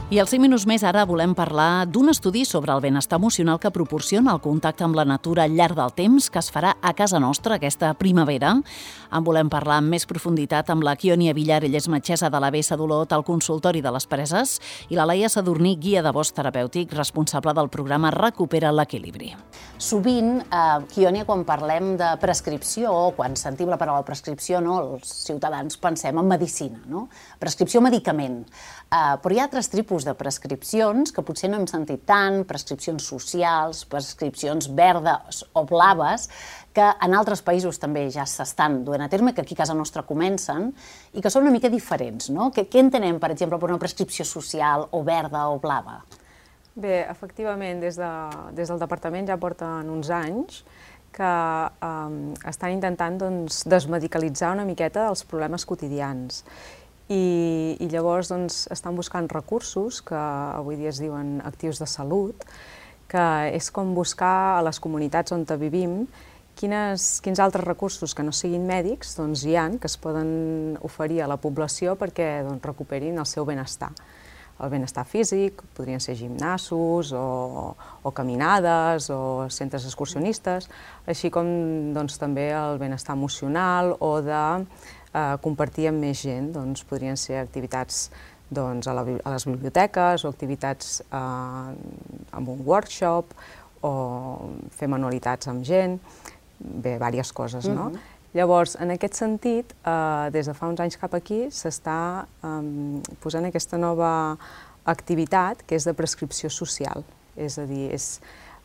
I als 5 minuts més ara volem parlar d'un estudi sobre el benestar emocional que proporciona el contacte amb la natura al llarg del temps que es farà a casa nostra aquesta primavera. En volem parlar amb més profunditat amb la Kionia Villar, ella és metgessa de la BS d'Olot al consultori de les Preses, i la Laia Sadurní, guia de bosc terapèutic, responsable del programa Recupera l'Equilibri. Sovint, Kionia, quan parlem de prescripció o quan sentim la paraula prescripció, els ciutadans pensem en medicina, prescripció medicament. Però hi ha altres tipus de prescripcions que potser no hem sentit tant, prescripcions socials, prescripcions verdes o blaves, que en altres països també ja s'estan duent a terme, que aquí a casa nostra comencen, i que són una mica diferents. Què entenem, per exemple, per una prescripció social o verda o blava? Bé, efectivament, des del departament ja porten uns anys que estan intentant desmedicalitzar una miqueta els problemes quotidians. I llavors estan buscant recursos, que avui dia es diuen actius de salut, que és com buscar a les comunitats on vivim quins altres recursos que no siguin mèdics hi ha que es poden oferir a la població perquè recuperin el seu benestar. El benestar físic, podrien ser gimnasos o caminades o centres excursionistes, així com també el benestar emocional o de compartir amb més gent. Podrien ser activitats a les biblioteques o activitats amb un workshop o fer manualitats amb gent, bé, diverses coses, no? Llavors, en aquest sentit, des de fa uns anys cap aquí s'està posant aquesta nova activitat que és de prescripció social, és a dir, és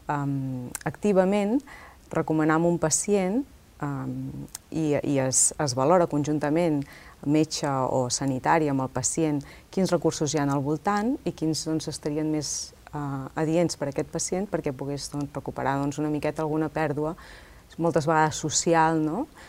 activament recomanar a un pacient i es valora conjuntament metge o sanitari amb el pacient quins recursos hi ha al voltant i quins estarien més adients per a aquest pacient perquè pogués recuperar una miqueta alguna pèrdua, moltes vegades social,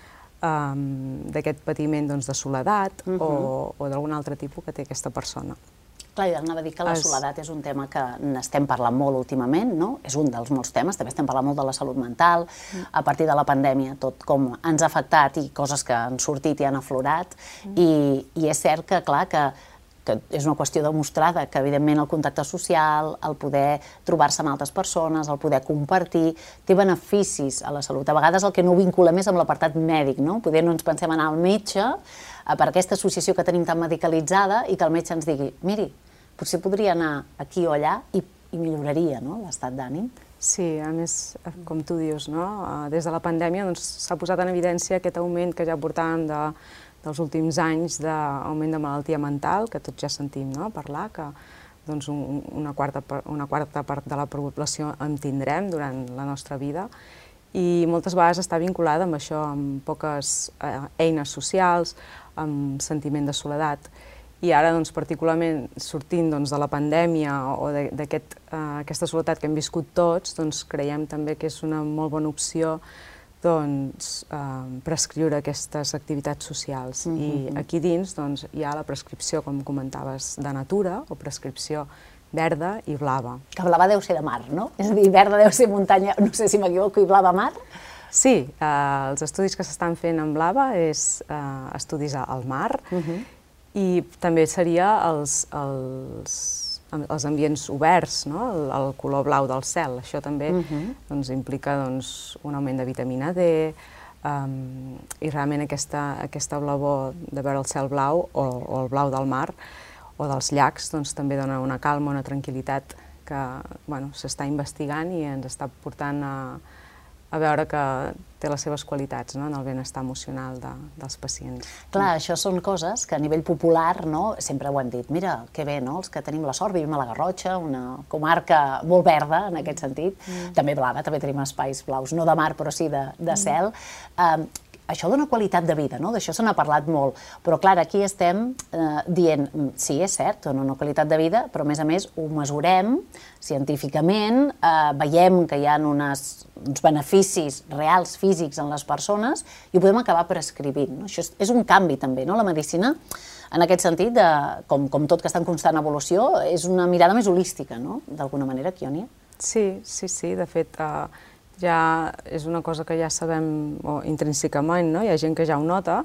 d'aquest patiment de soledat o d'algun altre tipus que té aquesta persona. Clar, jo anava a dir que la soledat és un tema que n'estem parlant molt últimament, és un dels molts temes, també estem parlant molt de la salut mental, a partir de la pandèmia, tot com ens ha afectat i coses que han sortit i han aflorat, i és cert que, clar, que és una qüestió demostrada, que evidentment el contacte social, el poder trobar-se amb altres persones, el poder compartir, té beneficis a la salut. A vegades el que no ho vinculem és amb l'apartat mèdic, poder no ens pensem anar al metge per aquesta associació que tenim tan medicalitzada i que el metge ens digui, miri, potser podria anar aquí o allà i milloraria l'estat d'ànim. Sí, a més, com tu dius, des de la pandèmia s'ha posat en evidència aquest augment que ja portàvem dels últims anys d'augment de malaltia mental, que tots ja sentim parlar, que una quarta part de la població en tindrem durant la nostra vida, i moltes vegades està vinculada amb això, amb poques eines socials, amb sentiment de soledat. I ara, particularment, sortint de la pandèmia o d'aquesta soledat que hem viscut tots, creiem també que és una molt bona opció prescriure aquestes activitats socials. I aquí dins hi ha la prescripció, com comentaves, de natura o prescripció verda i blava. Que blava deu ser de mar, no? És a dir, verda deu ser muntanya, no sé si m'equivoco, i blava mar? Sí, els estudis que s'estan fent en blava és estudis al mar, i també seria els ambients oberts, el color blau del cel. Això també implica un augment de vitamina D i realment aquesta blavor de veure el cel blau o el blau del mar o dels llacs també dona una calma, una tranquil·litat que s'està investigant i ens està portant a veure que té les seves qualitats en el benestar emocional dels pacients. Clar, això són coses que a nivell popular sempre ho han dit. Mira, que bé, els que tenim la sort, vivim a la Garrotxa, una comarca molt verda en aquest sentit, també blava, també tenim espais blaus, no de mar però sí de cel. Això dona qualitat de vida, d'això se n'ha parlat molt, però clar, aquí estem dient, sí, és cert, dona una qualitat de vida, però a més ho mesurem científicament, veiem que hi ha uns beneficis reals, físics en les persones i ho podem acabar prescrivint. Això és un canvi també, la medicina, en aquest sentit, com tot que està en constant evolució, és una mirada més holística, d'alguna manera, Kionia? Sí, de fet, ja és una cosa que ja sabem intrínsecament, hi ha gent que ja ho nota,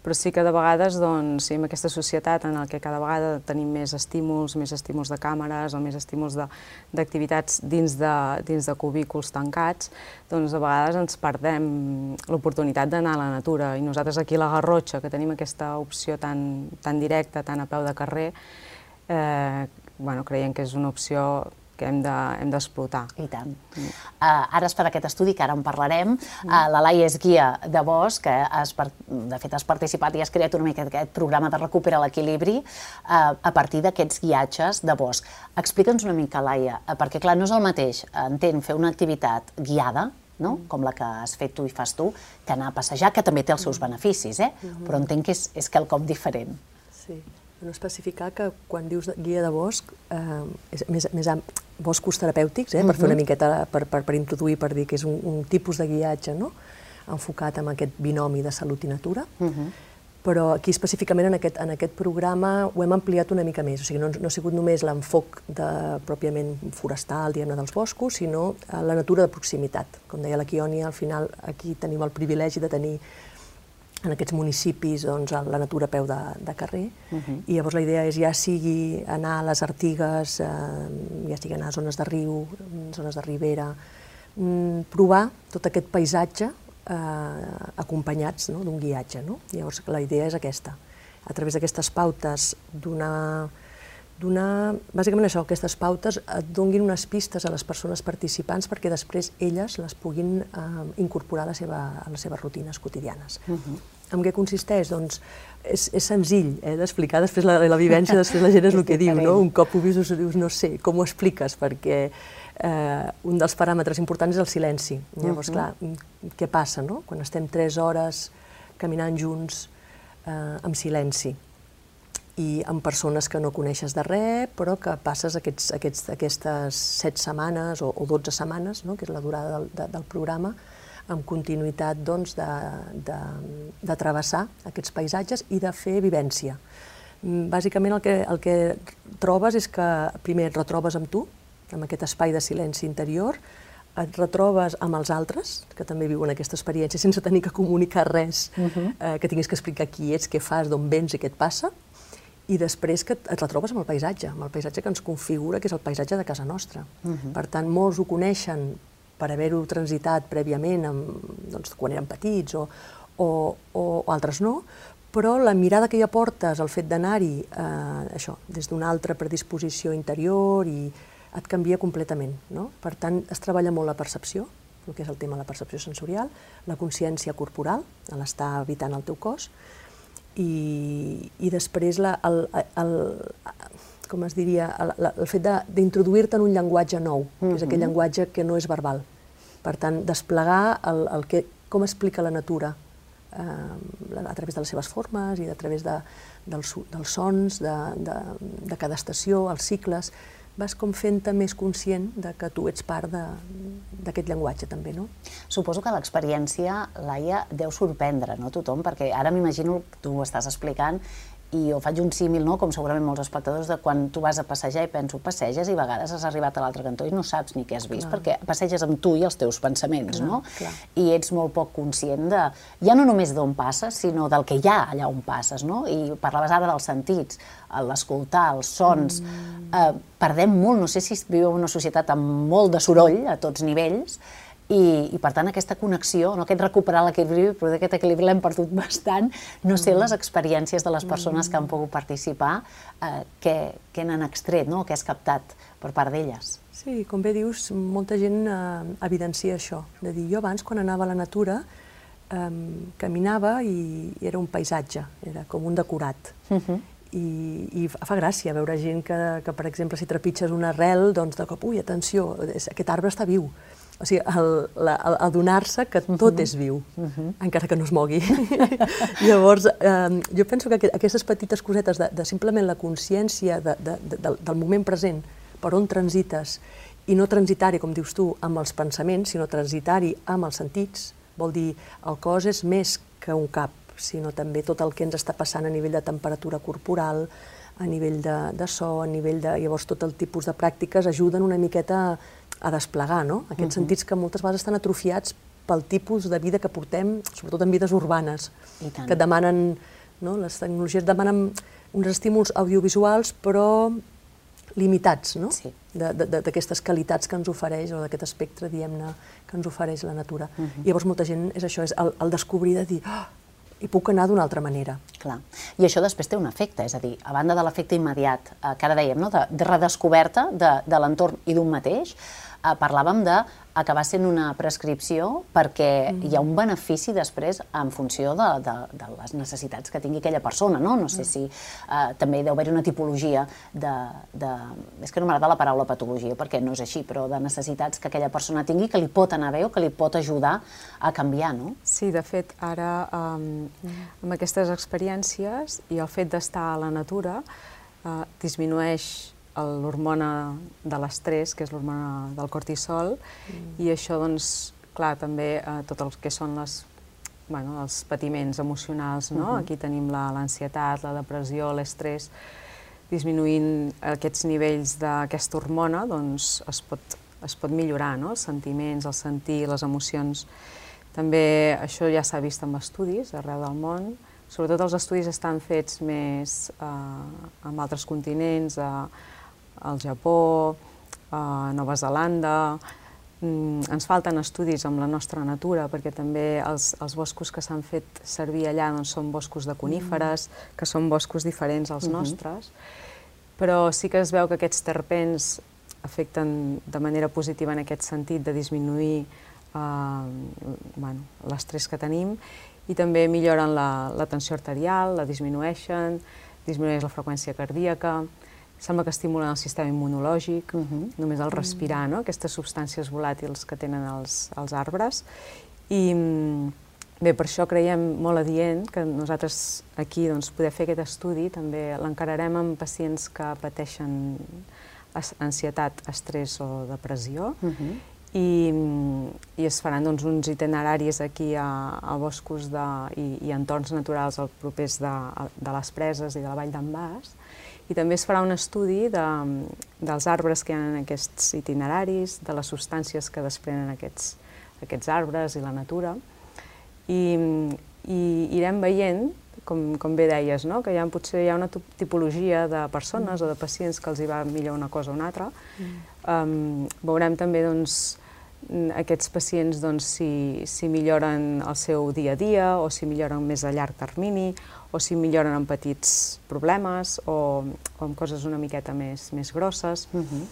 però sí que de vegades, doncs, en aquesta societat en què cada vegada tenim més estímuls de càmeres o més estímuls d'activitats dins de cubículs tancats, doncs a vegades ens perdem l'oportunitat d'anar a la natura. I nosaltres aquí a la Garrotxa, que tenim aquesta opció tan directa, tan a peu de carrer, creiem que és una opció que hem d'explotar. I tant. Ara es farà aquest estudi, que ara en parlarem. La Laia és guia de bosc, que de fet has participat i has creat una mica aquest programa de Recupera l'Equilibri a partir d'aquests guiatges de bosc. Explica'ns una mica, Laia, perquè clar, no és el mateix, entenc, fer una activitat guiada, com la que has fet tu i fas tu, que anar a passejar, que també té els seus beneficis, però entenc que és quelcom diferent. Sí. Especificar que quan dius guia de bosc, és més boscos terapèutics, per fer una miqueta, per introduir, per dir que és un tipus de guiatge enfocat en aquest binomi de salut i natura, però aquí específicament en aquest programa ho hem ampliat una mica més, o sigui, no ha sigut només l'enfoc pròpiament forestal, diguem-ne, dels boscos, sinó la natura de proximitat. Com deia la Quioni, al final aquí tenim el privilegi de tenir en aquests municipis la natura a peu de carrer, i llavors la idea és ja sigui anar a les Artigues, ja sigui anar a zones de riu, zones de ribera, provar tot aquest paisatge acompanyats d'un guiatge. Llavors la idea és aquesta, a través d'aquestes pautes bàsicament això, aquestes pautes et donguin unes pistes a les persones participants perquè després elles les puguin incorporar a les seves rutines quotidianes. En què consisteix? Doncs és senzill d'explicar, després la vivència, després la gent és el que diu, un cop ho vius dius no sé, com ho expliques, perquè un dels paràmetres importants és el silenci. Llavors, clar, què passa quan estem 3 hores caminant junts amb silenci i amb persones que no coneixes de res, però que passes aquestes 7 setmanes o 12 setmanes, que és la durada del programa, amb continuïtat de travessar aquests paisatges i de fer vivència. Bàsicament el que trobes és que primer et retrobes amb tu, amb aquest espai de silenci interior, et retrobes amb els altres, que també viuen aquesta experiència sense tenir que comunicar res, que tinguis que explicar qui ets, què fas, d'on vens i què et passa, i després que et retrobes amb el paisatge que ens configura, que és el paisatge de casa nostra. Per tant, molts ho coneixen per haver-ho transitat prèviament quan eren petits o altres no, però la mirada que hi aportes, el fet d'anar-hi des d'una altra predisposició interior, i et canvia completament. Per tant, es treballa molt la percepció, el que és el tema de la percepció sensorial, la consciència corporal, l'estar habitant el teu cos, i després com es diria, el fet d'introduir-te en un llenguatge nou, que és aquell llenguatge que no és verbal. Per tant, desplegar com explica la natura a través de les seves formes i a través dels sons de cada estació, els cicles, vas com fent-te més conscient que tu ets part d'aquest llenguatge també, no? Suposo que l'experiència, Laia, deu sorprendre tothom, perquè ara m'imagino, tu ho estàs explicant, i jo faig un símil, com segurament molts espectadors, de quan tu vas a passejar i penso, passeges i a vegades has arribat a l'altre cantó i no saps ni què has vist, perquè passeges amb tu i els teus pensaments, no? I ets molt poc conscient ja no només d'on passes, sinó del que hi ha allà on passes, no? I parlaves ara dels sentits, l'escoltar, els sons. Perdem molt, no sé si vivim en una societat amb molt de soroll a tots nivells, i per tant aquesta connexió, aquest recuperar l'equilibri, però aquest equilibri l'hem perdut bastant, no sé les experiències de les persones que han pogut participar, què n'han extret, què has captat per part d'elles. Sí, com bé dius, molta gent evidencia això, de dir, jo abans quan anava a la natura caminava i era un paisatge, era com un decorat. I fa gràcia veure gent que, per exemple, si trepitges una arrel, doncs de cop, ui, atenció, aquest arbre està viu. O sigui, adonar-se que tot és viu, encara que no es mogui. Llavors, jo penso que aquestes petites cosetes de simplement la consciència del moment present, per on transites, i no transitar-hi, com dius tu, amb els pensaments, sinó transitar-hi amb els sentits, vol dir, el cos és més que un cap, sinó també tot el que ens està passant a nivell de temperatura corporal, a nivell de so, a nivell de... Llavors, tot el tipus de pràctiques ajuden una miqueta a desplegar, no? Aquests sentits que moltes vegades estan atrofiats pel tipus de vida que portem, sobretot en vides urbanes, que demanen no? Les tecnologies demanen uns estímuls audiovisuals, però limitats, no? Sí. D'aquestes qualitats que ens ofereix, o d'aquest espectre, diguem-ne, que ens ofereix la natura. I llavors molta gent és això, és el descobrir de dir, hi puc anar d'una altra manera. Clar. I això després té un efecte, és a dir, a banda de l'efecte immediat, que ara dèiem, no? de redescoberta de l'entorn i d'un mateix, parlàvem d'acabar sent una prescripció perquè hi ha un benefici després en funció de les necessitats que tingui aquella persona, no? No sé si també deu haver-hi una tipologia és que no m'agrada la paraula patologia perquè no és així, però de necessitats que aquella persona tingui que li pot anar bé o que li pot ajudar a canviar, no? Sí, de fet, ara amb aquestes experiències i el fet d'estar a la natura disminueix l'hormona de l'estrès, que és l'hormona del cortisol, i això, doncs, clar, també tot el que són els patiments emocionals, no? Aquí tenim l'ansietat, la depressió, l'estrès, disminuint aquests nivells d'aquesta hormona, doncs es pot millorar, no? Els sentiments, el sentir, les emocions. També això ja s'ha vist en estudis arreu del món, sobretot els estudis estan fets més en altres continents, al Japó, a Nova Zelanda. Ens falten estudis amb la nostra natura, perquè també els boscos que s'han fet servir allà són boscos de coníferes, que són boscos diferents als nostres, però sí que es veu que aquests terpens afecten de manera positiva en aquest sentit de disminuir l'estrès que tenim, i també milloren la tensió arterial, la disminueixen, disminueix la freqüència cardíaca, sembla que estimulen el sistema immunològic, només el respirar, aquestes substàncies volàtils que tenen els arbres. I bé, per això creiem molt adient que nosaltres aquí poder fer aquest estudi, també l'encararem amb pacients que pateixen ansietat, estrès o depressió, i es faran uns itineraris aquí a boscos i entorns naturals propers de les preses i de la vall d'en Bas, i també es farà un estudi dels arbres que hi ha en aquests itineraris, de les substàncies que desprenen aquests arbres i la natura, i irem veient, com bé deies, que potser hi ha una tipologia de persones o de pacients que els hi va millor una cosa o una altra. Veurem també aquests pacients si milloren el seu dia a dia o si milloren més a llarg termini o si milloren amb petits problemes o amb coses una miqueta més grosses.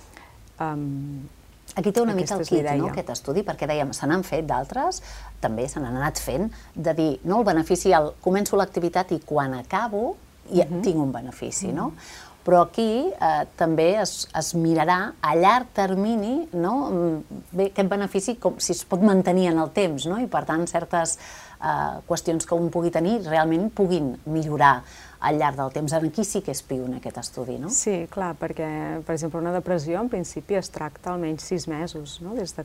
Aquí té una mica el quid, no, aquest estudi, perquè dèiem, se n'han fet d'altres, també se n'han anat fent, de dir, no, el benefici, començo l'activitat i quan acabo tinc un benefici, no? Però aquí també es mirarà a llarg termini aquest benefici si es pot mantenir en el temps, i per tant certes qüestions que un pugui tenir realment puguin millorar al llarg del temps. Aquí sí que és piu en aquest estudi, no? Sí, clar, perquè, per exemple, una depressió en principi es tracta almenys 6 mesos,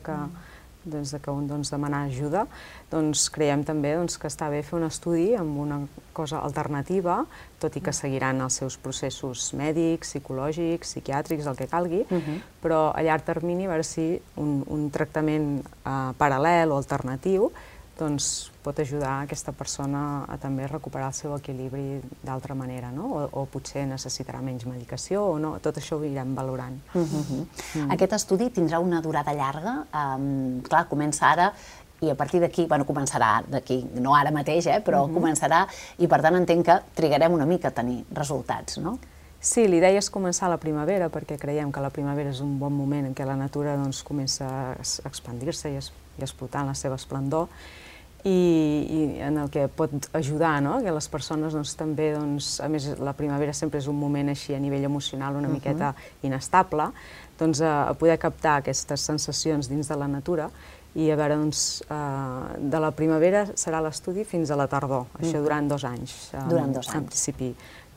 des que un demana ajuda. Creiem també que està bé fer un estudi amb una cosa alternativa, tot i que seguiran els seus processos mèdics, psicològics, psiquiàtrics, el que calgui, però a llarg termini a veure si un tractament paral·lel o alternatiu pot ajudar aquesta persona a també recuperar el seu equilibri d'altra manera, o potser necessitarà menys medicació o no, tot això ho irem valorant. Aquest estudi tindrà una durada llarga, clar, comença ara i a partir d'aquí, bueno, començarà d'aquí, no ara mateix, però començarà i per tant entenc que trigarem una mica a tenir resultats, no? Sí, l'idea és començar a la primavera perquè creiem que la primavera és un bon moment en què la natura comença a expandir-se i a explotar en la seva esplendor, i en el que pot ajudar que les persones també, a més la primavera sempre és un moment així a nivell emocional una miqueta inestable, a poder captar aquestes sensacions dins de la natura i a veure, de la primavera serà l'estudi fins a la tardor, això durant 2 anys. Durant 2 anys. En principi,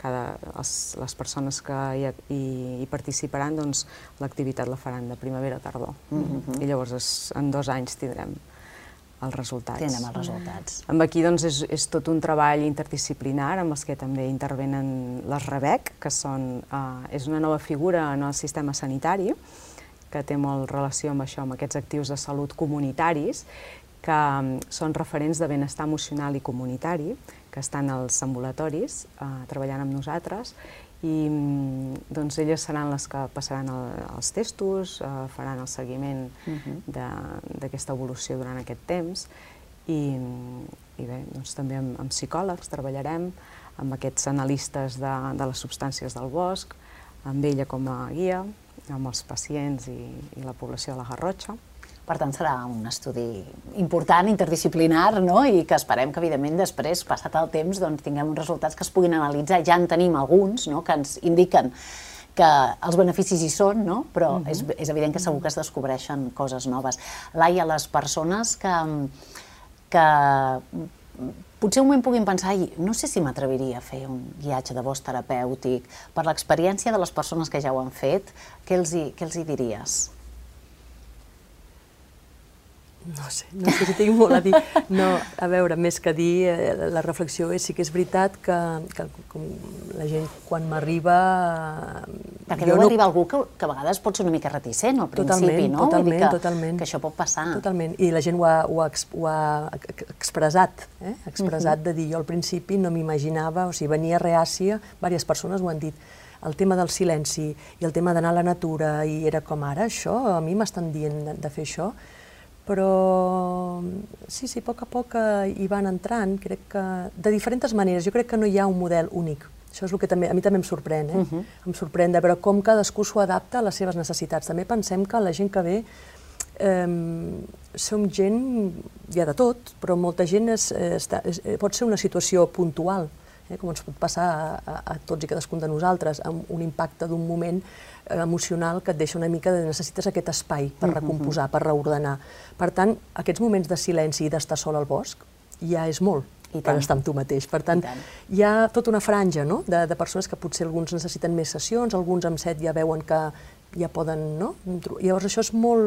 les persones que hi participaran, l'activitat la faran de primavera a tardor. I llavors en 2 anys tindrem els resultats. Tindrem els resultats. Aquí és tot un treball interdisciplinar amb els que també intervenen les REBEC, que és una nova figura en el sistema sanitari, que té molt relació amb això, amb aquests actius de salut comunitaris, que són referents de benestar emocional i comunitari, que estan als ambulatoris treballant amb nosaltres, i doncs elles seran les que passaran els testos, faran el seguiment d'aquesta evolució durant aquest temps, i bé, doncs també amb psicòlegs treballarem, amb aquests analistes de les substàncies del bosc, amb ella com a guia, amb els pacients i la població de la Garrotxa. Per tant, serà un estudi important, interdisciplinar, i que esperem que, evidentment, després, passat el temps, tinguem uns resultats que es puguin analitzar. Ja en tenim alguns que ens indiquen que els beneficis hi són, però és evident que segur que es descobreixen coses noves. Laia, les persones que potser un moment puguin pensar, no sé si m'atreviria a fer un guiatge de bosc terapèutic, per l'experiència de les persones que ja ho han fet, què els hi diries? No sé si tinc molt a dir. No, a veure, més que dir, la reflexió sí que és veritat que la gent quan m'arriba... Perquè deu arribar algú que a vegades pot ser una mica reticent al principi, no? Totalment. Que això pot passar. Totalment, i la gent ho ha expressat, expressat de dir, jo al principi no m'imaginava, o sigui, venia reàcia, diverses persones ho han dit, el tema del silenci i el tema d'anar a la natura, i era com ara, això, a mi m'estan dient de fer això, però sí, a poc hi van entrant, crec que de diferents maneres. Jo crec que no hi ha un model únic. Això és el que a mi també em sorprèn, em sorprèn de veure com cadascú s'ho adapta a les seves necessitats. També pensem que la gent que ve som gent, hi ha de tot, però molta gent pot ser una situació puntual, com ens pot passar a tots i cadascun de nosaltres, amb un impacte d'un moment emocional que et deixa una mica de necessites aquest espai per recomposar, per reordenar. Per tant, aquests moments de silenci i d'estar sol al bosc ja és molt per estar amb tu mateix. Per tant, hi ha tota una franja de persones que potser alguns necessiten més sessions, alguns amb set ja veuen que ja poden... Llavors això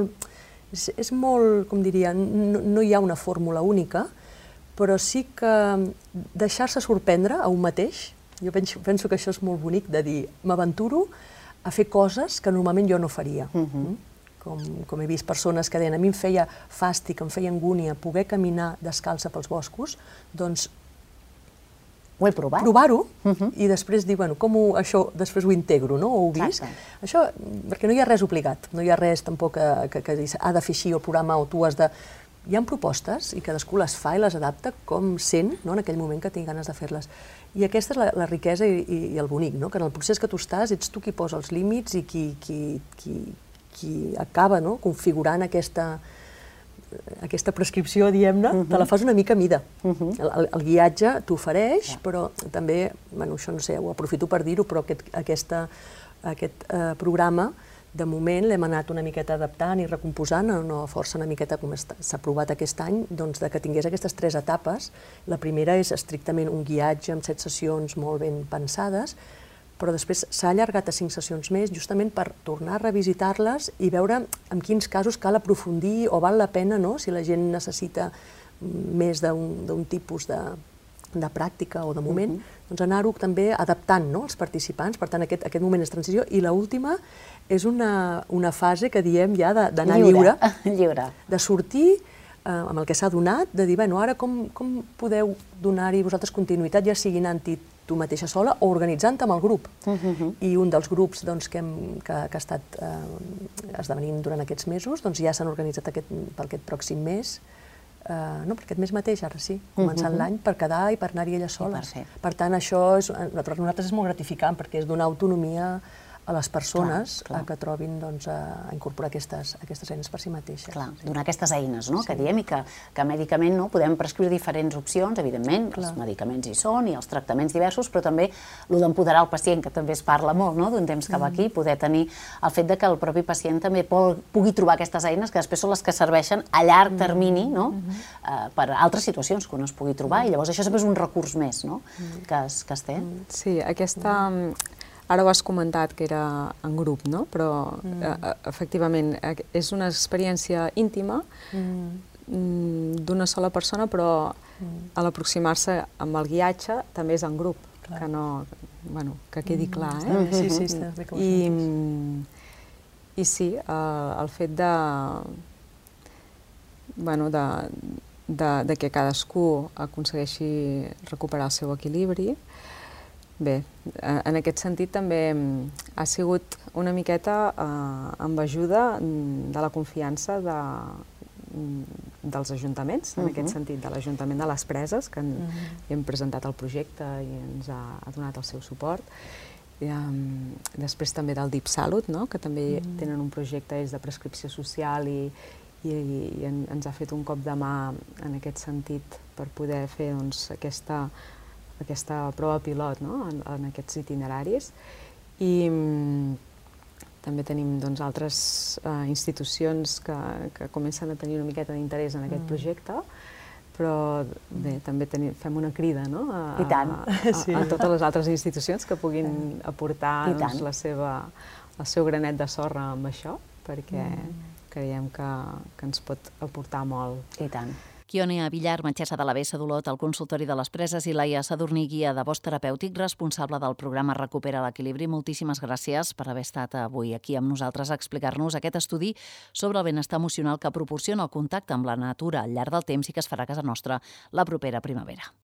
és molt, com diria, no hi ha una fórmula única, però sí que deixar-se sorprendre a un mateix, jo penso que això és molt bonic, de dir, m'aventuro a fer coses que normalment jo no faria. Com he vist persones que deien, a mi em feia fàstic, em feia angúnia poder caminar descalça pels boscos, doncs ho he provat. Provar-ho i després dir, bueno, com això després ho integro, no? O ho visc. Això, perquè no hi ha res obligat, no hi ha res tampoc que ha de fer així el programa o tu has de... Hi ha propostes i cadascú les fa i les adapta com sent en aquell moment que tingui ganes de fer-les. I aquesta és la riquesa i el bonic, que en el procés que tu estàs ets tu qui posa els límits i qui acaba configurant aquesta prescripció, diguem-ne, te la fas una mica a mida. El guiatge t'ofereix, però també, això no sé, ho aprofito per dir-ho, però aquest programa de moment l'hem anat una miqueta adaptant i recomposant, no força una miqueta com s'ha provat aquest any, doncs que tingués aquestes 3 etapes. La primera és estrictament un guiatge amb 7 sessions molt ben pensades, però després s'ha allargat a 5 sessions més justament per tornar a revisitar-les i veure en quins casos cal aprofundir o val la pena, si la gent necessita més d'un tipus de pràctica o de moment, doncs anar-ho també adaptant als participants. Per tant, aquest moment és transició. I l'última és una fase que diem ja d'anar lliure, de sortir amb el que s'ha donat, de dir, bueno, ara com podeu donar-hi vosaltres continuïtat, ja sigui anant-hi tu mateixa sola o organitzant amb el grup. I un dels grups que ha estat esdevenint durant aquests mesos, ja s'han organitzat per aquest pròxim mes, no, per aquest mes mateix, ara sí, començant l'any, per quedar i per anar-hi elles soles. Per tant, això per nosaltres és molt gratificant, perquè és donar autonomia a les persones que trobin a incorporar aquestes eines per si mateixes. Clar, donar aquestes eines, que diem, i que mèdicament podem prescriure diferents opcions, evidentment, els medicaments hi són i els tractaments diversos, però també el d'empoderar el pacient, que també es parla molt d'un temps que va aquí, poder tenir el fet que el propi pacient també pugui trobar aquestes eines que després són les que serveixen a llarg termini per altres situacions que un es pugui trobar, i llavors això sempre és un recurs més que es té. Sí, ara ho has comentat que era en grup, però efectivament és una experiència íntima d'una sola persona, però a l'aproximar-se amb el guiatge també és en grup, que quedi clar. Sí, està bé com ho sents. I sí, el fet de que cadascú aconsegueixi recuperar el seu equilibri. Bé, en aquest sentit també ha sigut una miqueta amb ajuda de la confiança dels ajuntaments, en aquest sentit, de l'Ajuntament de les Preses, que hem presentat el projecte i ens ha donat el seu suport. Després també del Deep Salut, que també tenen un projecte de prescripció social i ens ha fet un cop de mà en aquest sentit per poder fer aquesta prova pilot en aquests itineraris. I també tenim altres institucions que comencen a tenir una miqueta d'interès en aquest projecte, però bé, també fem una crida a totes les altres institucions que puguin aportar el seu granet de sorra amb això, perquè creiem que ens pot aportar molt. I tant. Quione Villar, metgessa de la Bessa d'Olot, al consultori de les Preses, i Laia Sadurní, guia de bosc terapèutic, responsable del programa Recupera l'Equilibri. Moltíssimes gràcies per haver estat avui aquí amb nosaltres a explicar-nos aquest estudi sobre el benestar emocional que proporciona el contacte amb la natura al llarg del temps i que es farà a casa nostra la propera primavera.